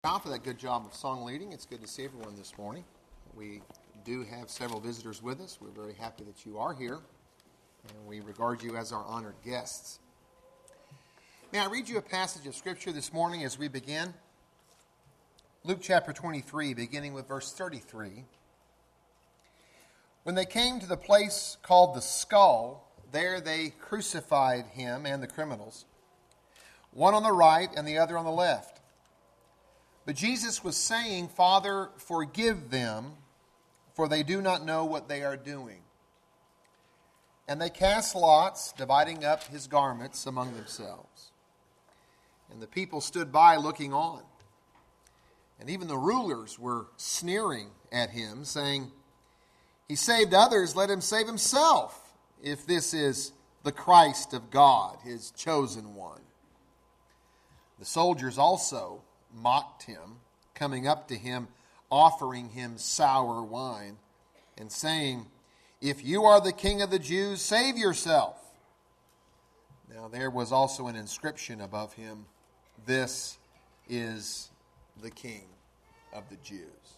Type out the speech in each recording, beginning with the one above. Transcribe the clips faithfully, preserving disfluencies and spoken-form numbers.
For that good job of song leading. It's good to see everyone this morning. We do have several visitors with us. We're very happy that you are here, and we regard you as our honored guests. May I read you a passage of Scripture this morning as we begin? Luke chapter twenty-three, beginning with verse thirty-three. When they came to the place called the Skull, there they crucified him and the criminals, one on the right and the other on the left. But Jesus was saying, "Father, forgive them, for they do not know what they are doing." And they cast lots, dividing up his garments among themselves. And the people stood by looking on. And even the rulers were sneering at him, saying, "He saved others, let him save himself, if this is the Christ of God, his chosen one." The soldiers also mocked him, coming up to him, offering him sour wine, and saying, "If you are the King of the Jews, save yourself." Now there was also an inscription above him, "This is the King of the Jews."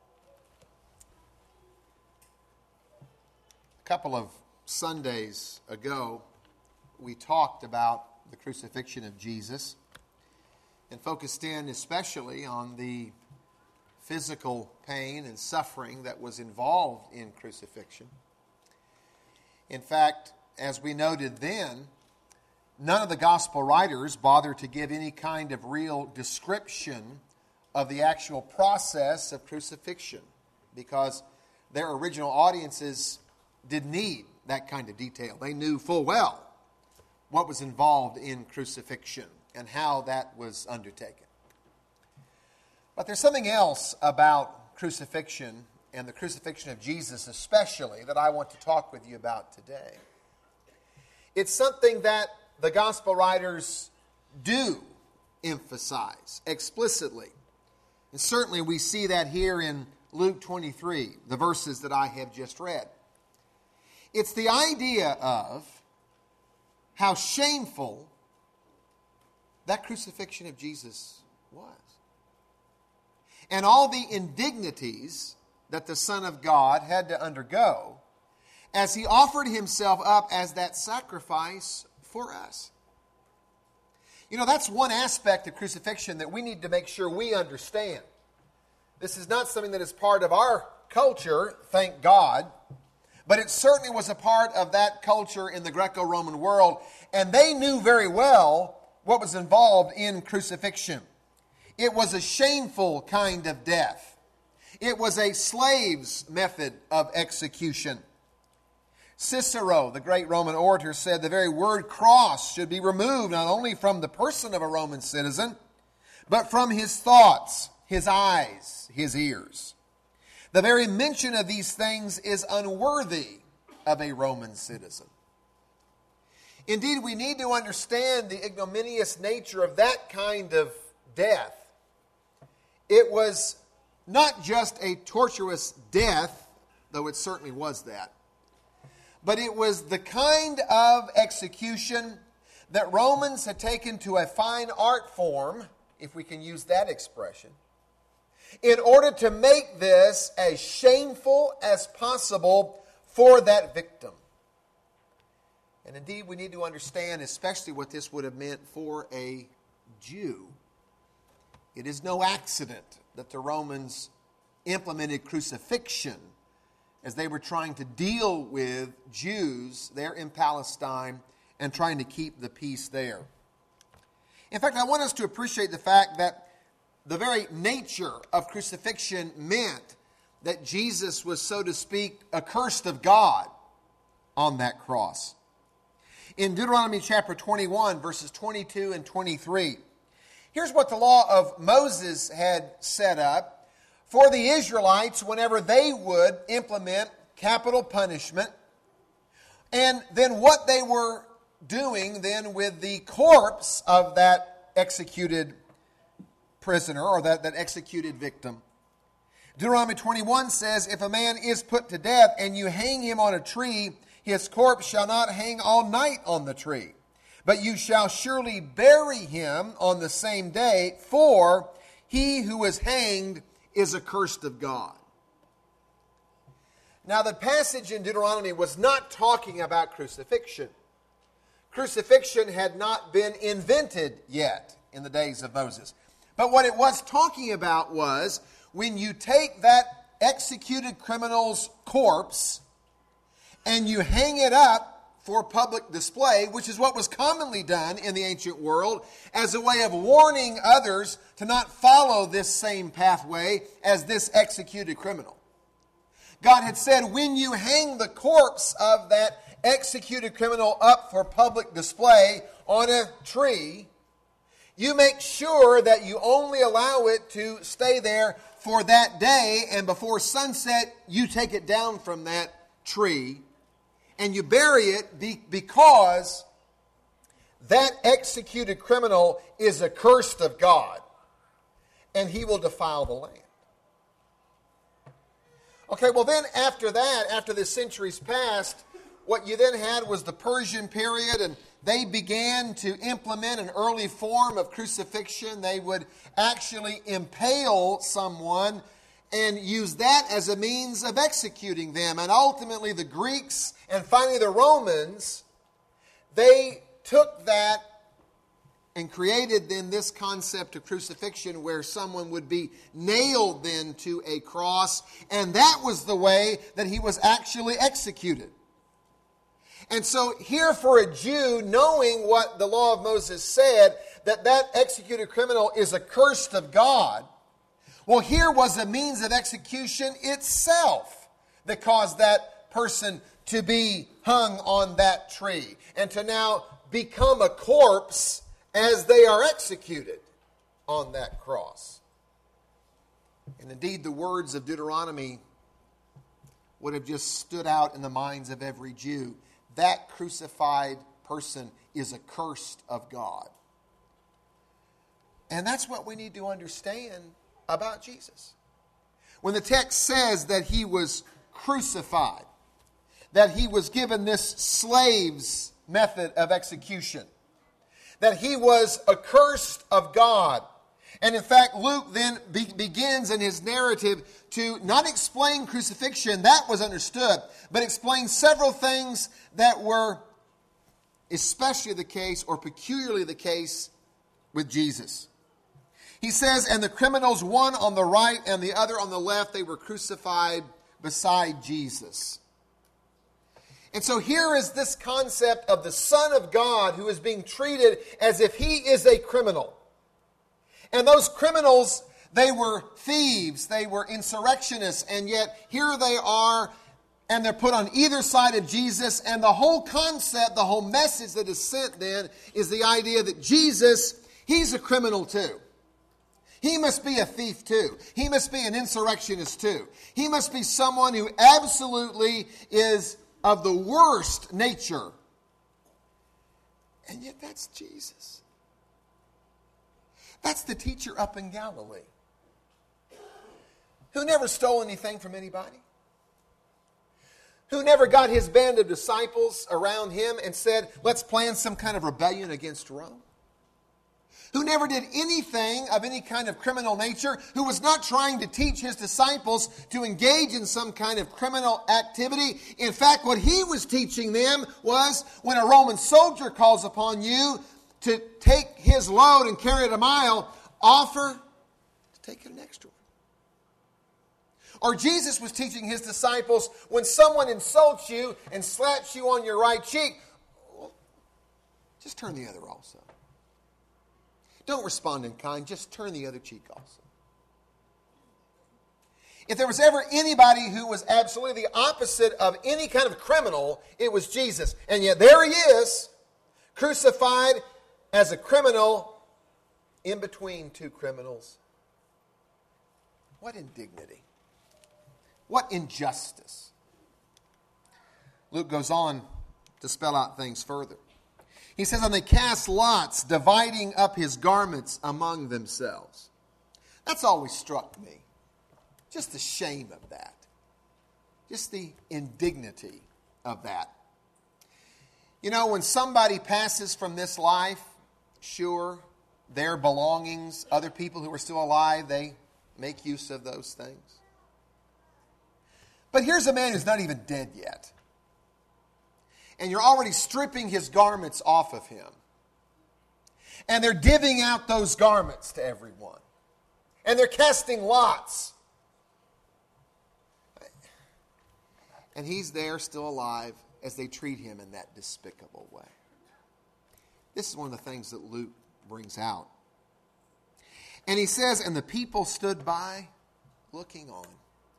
A couple of Sundays ago, we talked about the crucifixion of Jesus, and focused in especially on the physical pain and suffering that was involved in crucifixion. In fact, as we noted then, none of the gospel writers bother to give any kind of real description of the actual process of crucifixion, because their original audiences didn't need that kind of detail. They knew full well what was involved in crucifixion and how that was undertaken. But there's something else about crucifixion, and the crucifixion of Jesus especially, that I want to talk with you about today. It's something that the gospel writers do emphasize explicitly. And certainly we see that here in Luke twenty-three, the verses that I have just read. It's the idea of how shameful that crucifixion of Jesus was, and all the indignities that the Son of God had to undergo as he offered himself up as that sacrifice for us. You know, that's one aspect of crucifixion that we need to make sure we understand. This is not something that is part of our culture, thank God, but it certainly was a part of that culture in the Greco-Roman world, and they knew very well what was involved in crucifixion. It was a shameful kind of death. It was a slave's method of execution. Cicero, the great Roman orator, said the very word cross should be removed not only from the person of a Roman citizen, but from his thoughts, his eyes, his ears. The very mention of these things is unworthy of a Roman citizen. Indeed, we need to understand the ignominious nature of that kind of death. It was not just a torturous death, though it certainly was that, but it was the kind of execution that Romans had taken to a fine art form, if we can use that expression, in order to make this as shameful as possible for that victim. And indeed, we need to understand especially what this would have meant for a Jew. It is no accident that the Romans implemented crucifixion as they were trying to deal with Jews there in Palestine and trying to keep the peace there. In fact, I want us to appreciate the fact that the very nature of crucifixion meant that Jesus was, so to speak, accursed of God on that cross. In Deuteronomy chapter twenty-one, verses twenty-two and twenty-three, here's what the law of Moses had set up for the Israelites whenever they would implement capital punishment, and then what they were doing then with the corpse of that executed prisoner or that, that executed victim. Deuteronomy twenty-one says, "If a man is put to death and you hang him on a tree, his corpse shall not hang all night on the tree, but you shall surely bury him on the same day, for he who is hanged is accursed of God. Now, the passage in Deuteronomy was not talking about crucifixion. Crucifixion had not been invented yet in the days of Moses. But what it was talking about was when you take that executed criminal's corpse and you hang it up for public display, which is what was commonly done in the ancient world as a way of warning others to not follow this same pathway as this executed criminal. God had said, when you hang the corpse of that executed criminal up for public display on a tree, you make sure that you only allow it to stay there for that day, and before sunset, you take it down from that tree, and you bury it be- because that executed criminal is accursed of God, and he will defile the land. Okay, well then after that, after the centuries passed, what you then had was the Persian period, and they began to implement an early form of crucifixion. They would actually impale someone and use that as a means of executing them. And ultimately the Greeks and finally the Romans, they took that and created then this concept of crucifixion where someone would be nailed then to a cross, and that was the way that he was actually executed. And so here for a Jew, knowing what the law of Moses said, that that executed criminal is accursed of God, well, here was a means of execution itself that caused that person to be hung on that tree and to now become a corpse as they are executed on that cross. And indeed, the words of Deuteronomy would have just stood out in the minds of every Jew. That crucified person is accursed of God. And that's what we need to understand about Jesus. When the text says that he was crucified, that he was given this slave's method of execution, that he was accursed of God. And in fact, Luke then be- begins in his narrative to not explain crucifixion, that was understood, but explain several things that were especially the case or peculiarly the case with Jesus. He says, and the criminals, one on the right and the other on the left, they were crucified beside Jesus. And so here is this concept of the Son of God who is being treated as if he is a criminal. And those criminals, they were thieves, they were insurrectionists, and yet here they are, and they're put on either side of Jesus. And the whole concept, the whole message that is sent then is the idea that Jesus, he's a criminal too. He must be a thief too. He must be an insurrectionist too. He must be someone who absolutely is of the worst nature. And yet that's Jesus. That's the teacher up in Galilee, who never stole anything from anybody, who never got his band of disciples around him and said, let's plan some kind of rebellion against Rome, who never did anything of any kind of criminal nature, who was not trying to teach his disciples to engage in some kind of criminal activity. In fact, what he was teaching them was when a Roman soldier calls upon you to take his load and carry it a mile, offer to take it an extra one. Or Jesus was teaching his disciples, when someone insults you and slaps you on your right cheek, well, just turn the other also. Don't respond in kind, just turn the other cheek also. If there was ever anybody who was absolutely the opposite of any kind of criminal, it was Jesus. And yet there he is, crucified as a criminal in between two criminals. What indignity. What injustice. Luke goes on to spell out things further. He says, and they cast lots, dividing up his garments among themselves. That's always struck me. Just the shame of that. Just the indignity of that. You know, when somebody passes from this life, sure, their belongings, other people who are still alive, they make use of those things. But here's a man who's not even dead yet. And you're already stripping his garments off of him. And they're divvying out those garments to everyone. And they're casting lots. And he's there still alive as they treat him in that despicable way. This is one of the things that Luke brings out. And he says, and the people stood by looking on.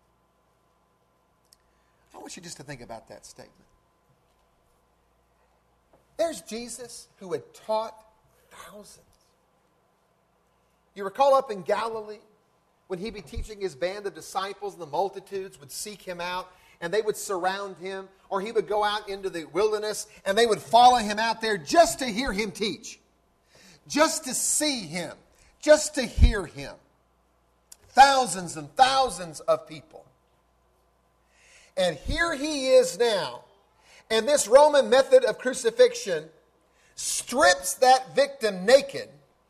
I want you just to think about that statement. There's Jesus who had taught thousands. You recall up in Galilee when he'd be teaching his band of disciples, and the multitudes would seek him out and they would surround him, or he would go out into the wilderness and they would follow him out there just to hear him teach, just to see him, just to hear him. Thousands and thousands of people. And here he is now, and this Roman method of crucifixion strips that victim naked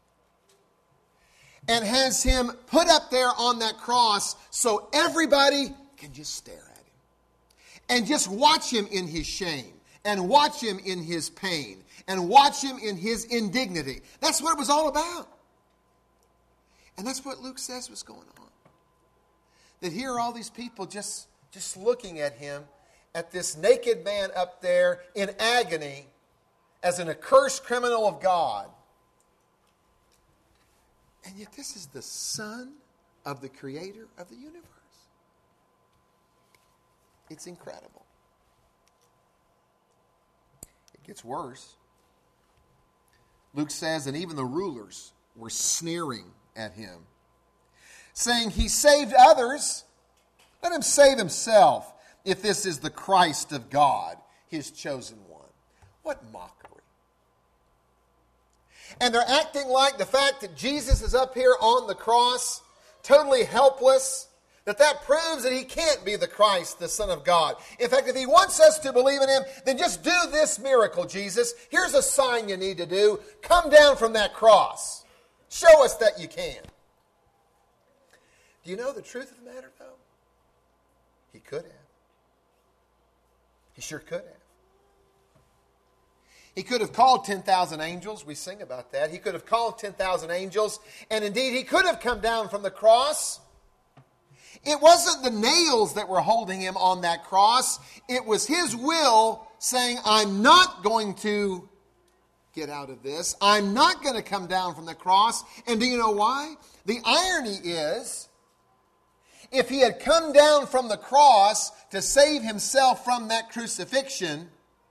and has him put up there on that cross so everybody can just stare at him and just watch him in his shame and watch him in his pain and watch him in his indignity. That's what it was all about. And that's what Luke says was going on. That here are all these people just, just looking at him, at this naked man up there in agony as an accursed criminal of God. And yet this is the Son of the Creator of the universe. It's incredible. It gets worse. Luke says, and even the rulers were sneering at him, saying, he saved others, let him save himself, if this is the Christ of God, his chosen one. What mockery. And they're acting like the fact that Jesus is up here on the cross, totally helpless, that that proves that he can't be the Christ, the Son of God. In fact, if he wants us to believe in him, then just do this miracle, Jesus. Here's a sign you need to do. Come down from that cross. Show us that you can. Do you know the truth of the matter, though? He could have. He sure could have. He could have called ten thousand angels. We sing about that. He could have called ten thousand angels. And indeed, he could have come down from the cross. It wasn't the nails that were holding him on that cross. It was his will saying, I'm not going to get out of this. I'm not going to come down from the cross. And do you know why? The irony is, if he had come down from the cross to save himself from that crucifixion,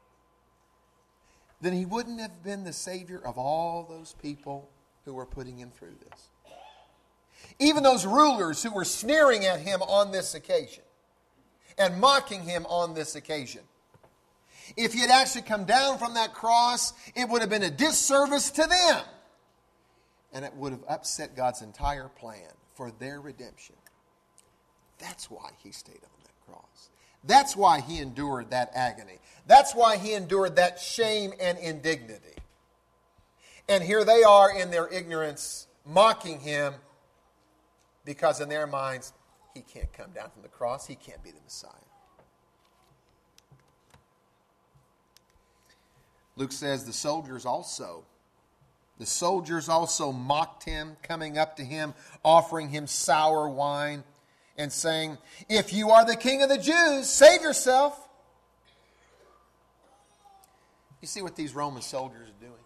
then he wouldn't have been the Savior of all those people who were putting him through this. Even those rulers who were sneering at him on this occasion and mocking him on this occasion. If he had actually come down from that cross, it would have been a disservice to them. And it would have upset God's entire plan for their redemption. That's why he stayed on that cross. That's why he endured that agony. That's why he endured that shame and indignity. And here they are in their ignorance, mocking him, because in their minds, he can't come down from the cross. He can't be the Messiah. Luke says the soldiers also, the soldiers also mocked him, coming up to him, offering him sour wine, and saying, if you are the King of the Jews, save yourself. You see what these Roman soldiers are doing?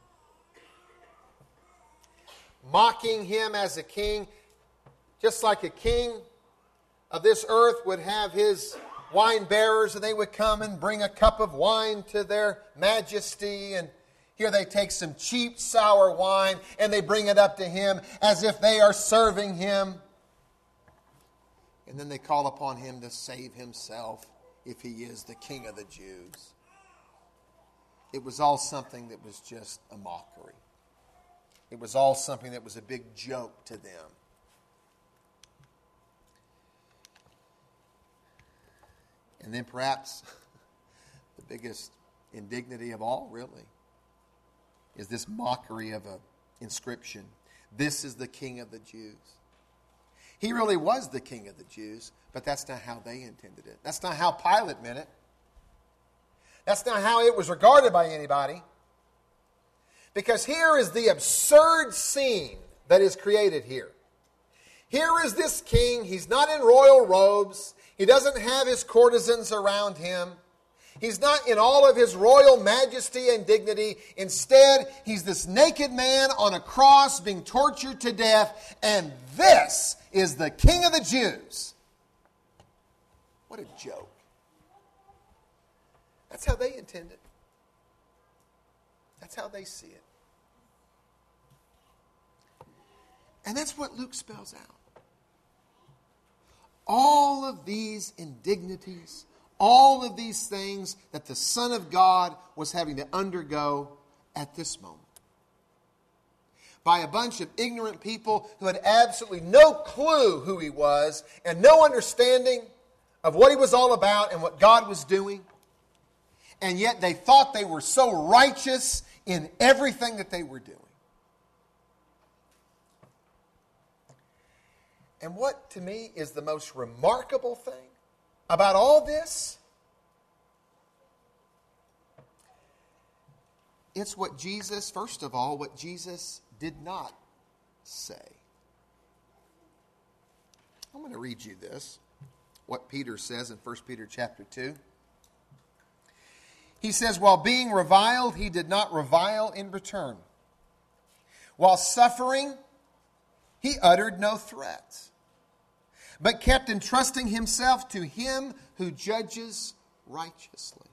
Mocking him as a king, just like a king of this earth would have his wine bearers, and they would come and bring a cup of wine to their majesty, and here they take some cheap sour wine and they bring it up to him as if they are serving him. And then they call upon him to save himself if he is the King of the Jews. It was all something that was just a mockery. It was all something that was a big joke to them. And then perhaps the biggest indignity of all, really, is this mockery of an inscription. this is the King of the Jews. He really was the King of the Jews, but that's not how they intended it. That's not how Pilate meant it. That's not how it was regarded by anybody. Because here is the absurd scene that is created here. Here is this king. He's not in royal robes. He doesn't have his courtesans around him. He's not in all of his royal majesty and dignity. Instead, he's this naked man on a cross being tortured to death. And this is the King of the Jews. What a joke. That's how they intend it. That's how they see it. And that's what Luke spells out. All of these indignities, all of these things that the Son of God was having to undergo at this moment. By a bunch of ignorant people who had absolutely no clue who he was and no understanding of what he was all about and what God was doing. And yet they thought they were so righteous in everything that they were doing. And what, to me, is the most remarkable thing about all this? It's what Jesus, first of all, what Jesus did not say. I'm going to read you this, what Peter says in First Peter chapter two. He says, while being reviled, he did not revile in return. While suffering, he uttered no threats, but kept entrusting himself to him who judges righteously.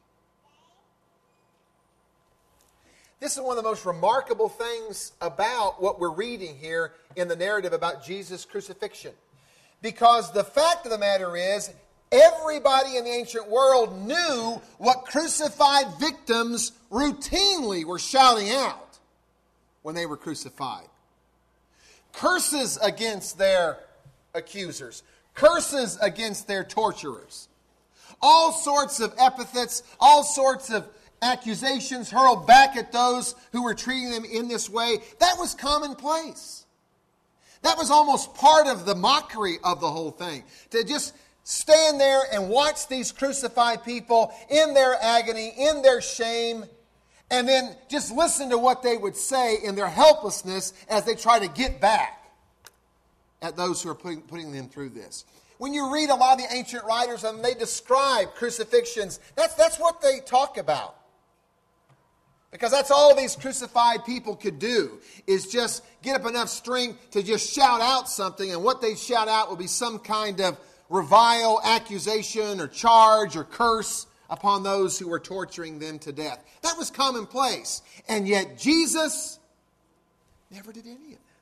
This is one of the most remarkable things about what we're reading here in the narrative about Jesus' crucifixion. Because the fact of the matter is, everybody in the ancient world knew what crucified victims routinely were shouting out when they were crucified. Curses against their accusers. Curses against their torturers. All sorts of epithets, all sorts of accusations hurled back at those who were treating them in this way. That was commonplace. That was almost part of the mockery of the whole thing. To just stand there and watch these crucified people in their agony, in their shame, and then just listen to what they would say in their helplessness as they try to get back at those who are putting, putting them through this. When you read a lot of the ancient writers and they describe crucifixions, that's, that's what they talk about. Because that's all these crucified people could do, is just get up enough strength to just shout out something, and what they shout out will be some kind of revile, accusation, or charge, or curse upon those who were torturing them to death. That was commonplace. And yet Jesus never did any of that.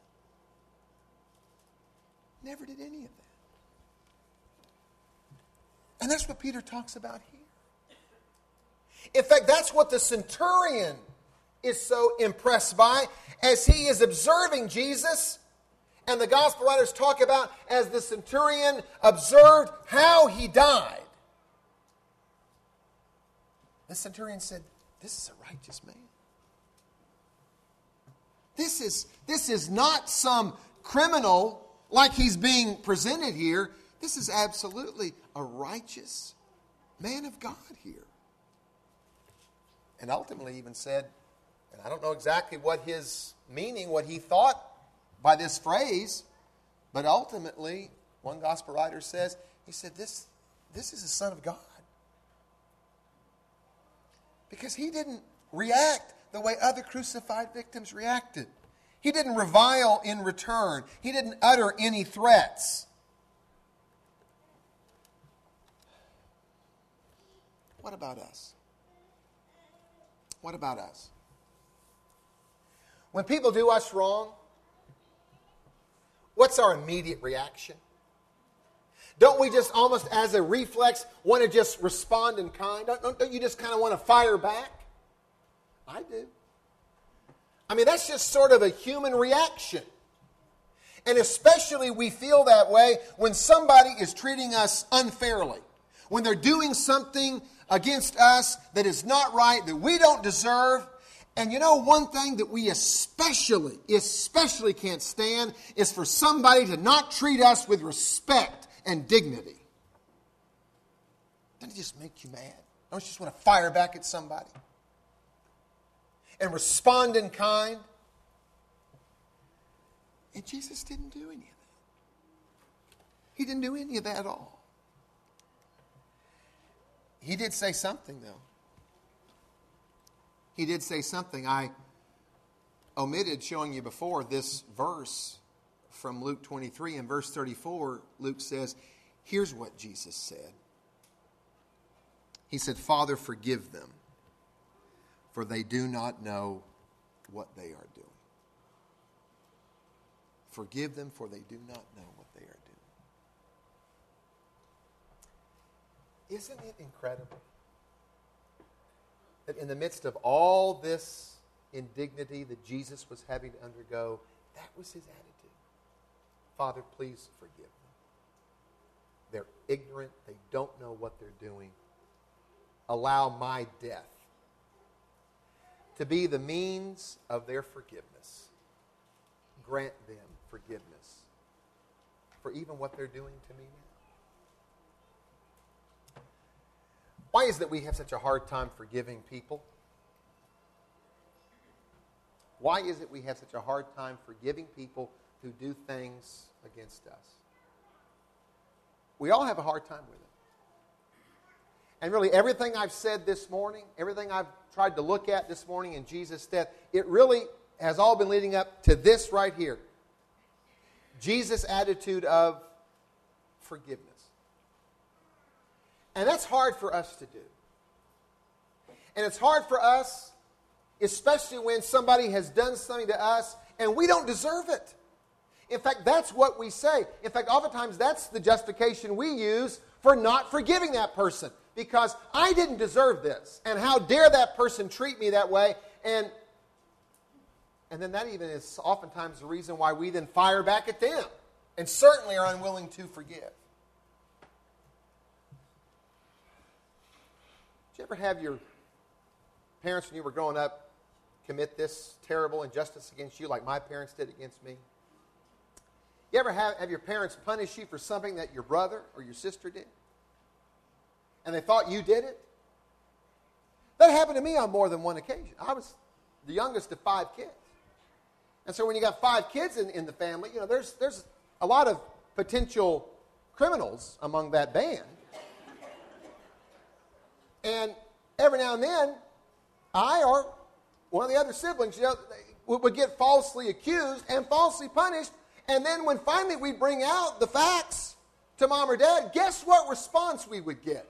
Never did any of that. And that's what Peter talks about here. In fact, that's what the centurion is so impressed by as he is observing Jesus. And the gospel writers talk about as the centurion observed how he died. The centurion said, this is a righteous man. This is, this is not some criminal like he's being presented here. This is absolutely a righteous man of God here. And ultimately even said, and I don't know exactly what his meaning, what he thought by this phrase, but ultimately, one gospel writer says, he said, this, this is the Son of God. Because he didn't react the way other crucified victims reacted. He didn't revile in return. He didn't utter any threats. What about us? What about us? When people do us wrong, what's our immediate reaction? Don't we just almost as a reflex want to just respond in kind? Don't, don't you just kind of want to fire back? I do. I mean, that's just sort of a human reaction. And especially we feel that way when somebody is treating us unfairly. When they're doing something against us that is not right, that we don't deserve, And you know, one thing that we especially, especially can't stand is for somebody to not treat us with respect and dignity. Doesn't it just make you mad? Don't you just want to fire back at somebody? And respond in kind? And Jesus didn't do any of that. He didn't do any of that at all. He did say something, though. He did say something. I omitted showing you before this verse from Luke twenty-three. In verse thirty-four, Luke says, here's what Jesus said. He said, Father, forgive them, for they do not know what they are doing. Forgive them, for they do not know what they are doing. Isn't it incredible that in the midst of all this indignity that Jesus was having to undergo, that was his attitude? Father, please forgive them. They're ignorant. They don't know what they're doing. Allow my death to be the means of their forgiveness. Grant them forgiveness for even what they're doing to me now. Why is it that we have such a hard time forgiving people? Why is it we have such a hard time forgiving people who do things against us? We all have a hard time with it. And really, everything I've said this morning, everything I've tried to look at this morning in Jesus' death, it really has all been leading up to this right here. Jesus' attitude of forgiveness. And that's hard for us to do. And it's hard for us, especially when somebody has done something to us and we don't deserve it. In fact, that's what we say. In fact, oftentimes that's the justification we use for not forgiving that person. Because I didn't deserve this. And how dare that person treat me that way? And, and then that even is oftentimes the reason why we then fire back at them. And certainly are unwilling to forgive. Did you ever have your parents when you were growing up commit this terrible injustice against you like my parents did against me? You ever have, have your parents punish you for something that your brother or your sister did? And they thought you did it? That happened to me on more than one occasion. I was the youngest of five kids. And so when you got five kids in, in the family, you know, there's there's a lot of potential criminals among that band. And every now and then, I or one of the other siblings, you know, would, would get falsely accused and falsely punished. And then when finally we bring out the facts to mom or dad, guess what response we would get?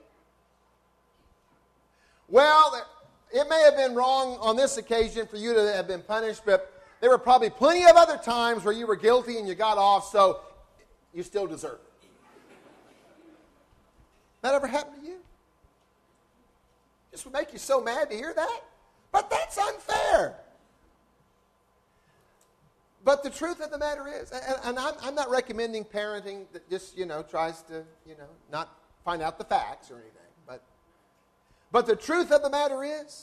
Well, it may have been wrong on this occasion for you to have been punished, but there were probably plenty of other times where you were guilty and you got off, so you still deserve it. That ever happened to you? This would make you so mad to hear that? But that's unfair. But the truth of the matter is, and, and I'm, I'm not recommending parenting that just, you know, tries to, you know, not find out the facts or anything. But, but the truth of the matter is,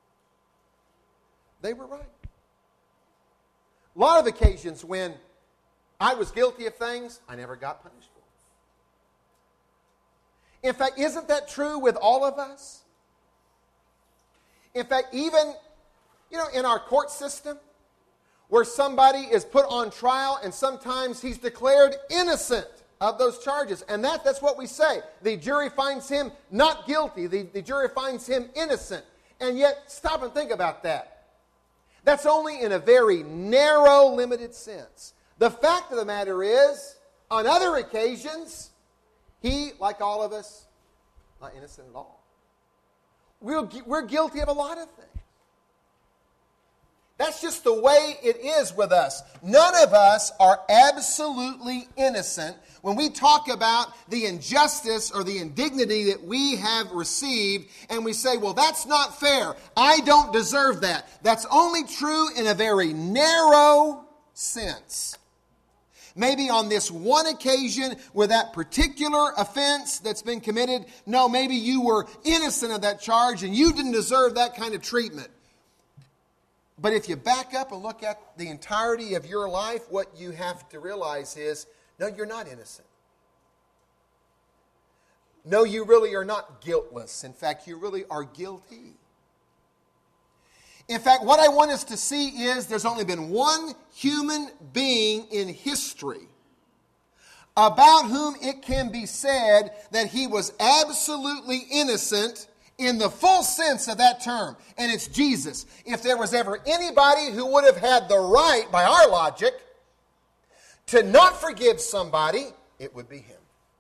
they were right. A lot of occasions when I was guilty of things, I never got punished for it. In fact, isn't that true with all of us? In fact, even, you know, in our court system, where somebody is put on trial and sometimes he's declared innocent of those charges. And that, that's what we say. The jury finds him not guilty. The, the jury finds him innocent. And yet, stop and think about that. That's only in a very narrow, limited sense. The fact of the matter is, on other occasions, he, like all of us, not innocent at all. We're, we're guilty of a lot of things. That's just the way it is with us. None of us are absolutely innocent when we talk about the injustice or the indignity that we have received and we say, well, that's not fair. I don't deserve that. That's only true in a very narrow sense. Maybe on this one occasion with that particular offense that's been committed, no, maybe you were innocent of that charge and you didn't deserve that kind of treatment. But if you back up and look at the entirety of your life, what you have to realize is, no, you're not innocent. No, you really are not guiltless. In fact, you really are guilty. In fact, what I want us to see is there's only been one human being in history about whom it can be said that he was absolutely innocent in the full sense of that term, and it's Jesus. If there was ever anybody who would have had the right, by our logic, to not forgive somebody, it would be him.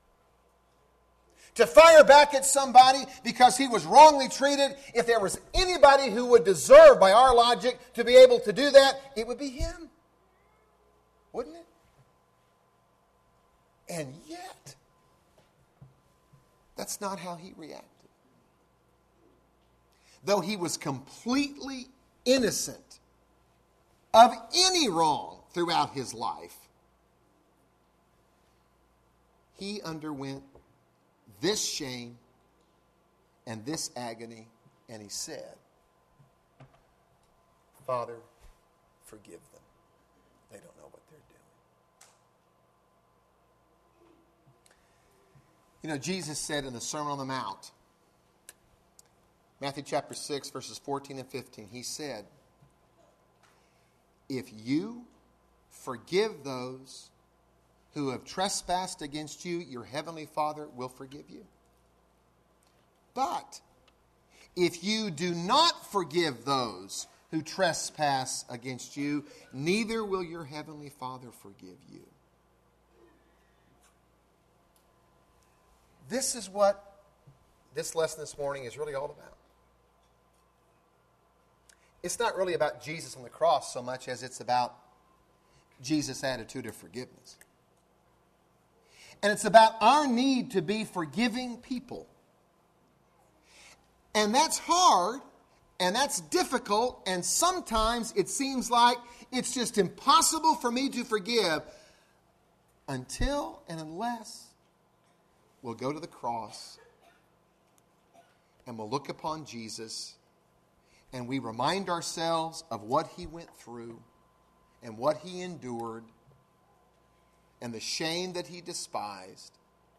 To fire back at somebody because he was wrongly treated, if there was anybody who would deserve, by our logic, to be able to do that, it would be him. Wouldn't it? And yet, that's not how he reacted. Though he was completely innocent of any wrong throughout his life, he underwent this shame and this agony, and he said, Father, forgive them. They don't know what they're doing. You know, Jesus said in the Sermon on the Mount, Matthew chapter six, verses fourteen and fifteen, he said, if you forgive those who have trespassed against you, your heavenly Father will forgive you. But if you do not forgive those who trespass against you, neither will your heavenly Father forgive you. This is what this lesson this morning is really all about. It's not really about Jesus on the cross so much as it's about Jesus' attitude of forgiveness. And it's about our need to be forgiving people. And that's hard, and that's difficult, and sometimes it seems like it's just impossible for me to forgive until and unless we'll go to the cross and we'll look upon Jesus and we remind ourselves of what he went through and what he endured and the shame that he despised.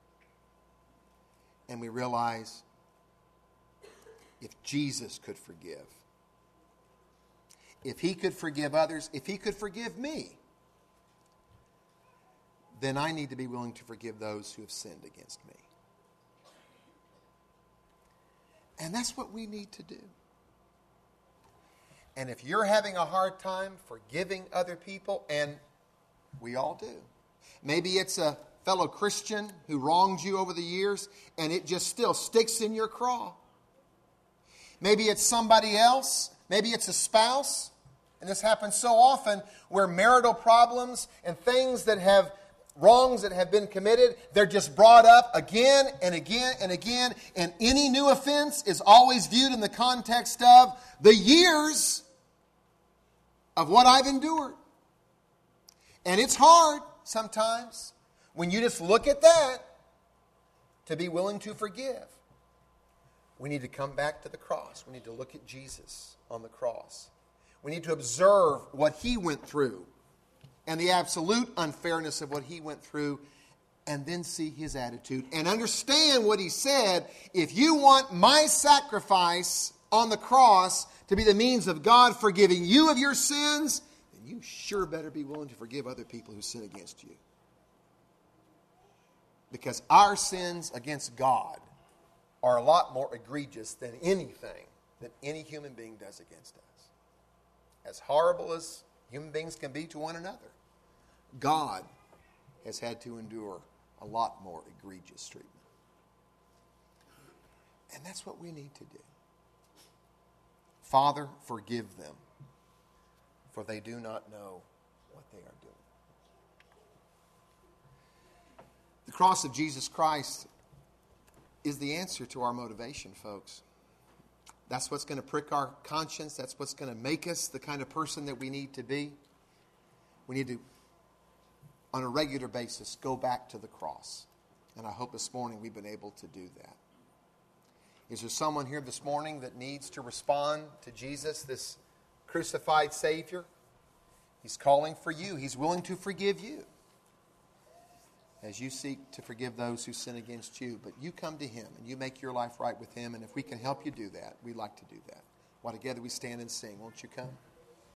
And we realize, if Jesus could forgive, if he could forgive others, if he could forgive me, then I need to be willing to forgive those who have sinned against me. And that's what we need to do. And if you're having a hard time forgiving other people, and we all do, maybe it's a fellow Christian who wronged you over the years and it just still sticks in your craw. Maybe it's somebody else. Maybe it's a spouse. And this happens so often where marital problems and things that have, wrongs that have been committed, they're just brought up again and again and again. And any new offense is always viewed in the context of the years of what I've endured. And it's hard sometimes when you just look at that to be willing to forgive. We need to come back to the cross. We need to look at Jesus on the cross. We need to observe what he went through and the absolute unfairness of what he went through, and then see his attitude and understand what he said. If you want my sacrifice on the cross to be the means of God forgiving you of your sins, then you sure better be willing to forgive other people who sin against you. Because our sins against God are a lot more egregious than anything that any human being does against us. As horrible as human beings can be to one another, God has had to endure a lot more egregious treatment. And that's what we need to do. Father, forgive them, for they do not know what they are doing. The cross of Jesus Christ is the answer to our motivation, folks. That's what's going to prick our conscience. That's what's going to make us the kind of person that we need to be. We need to, on a regular basis, go back to the cross. And I hope this morning we've been able to do that. Is there someone here this morning that needs to respond to Jesus this crucified Savior. He's calling for you. He's willing to forgive you as you seek to forgive those who sin against you. But you come to Him and you make your life right with Him. And if we can help you do that, we'd like to do that. While together we stand and sing, won't you come?